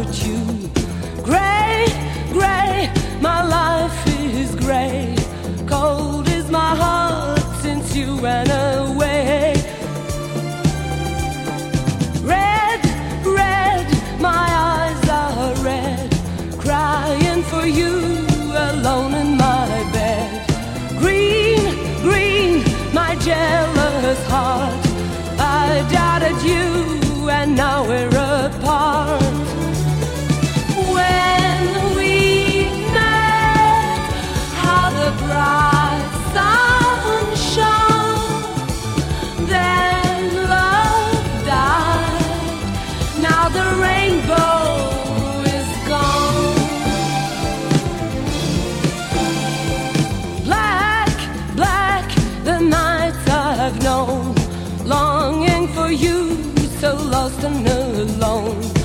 without you. Gray, gray, my life is gray. Cold is my heart since you ran away. Red, red, my eyes are red, crying for you alone in my bed. Green, green, my jealous heart, I doubted you and now we're apart. When we met, how the bright sun shone. Then love died, now the rainbow is gone. Black, black, the nights I've known, longing for you, so lost and alone.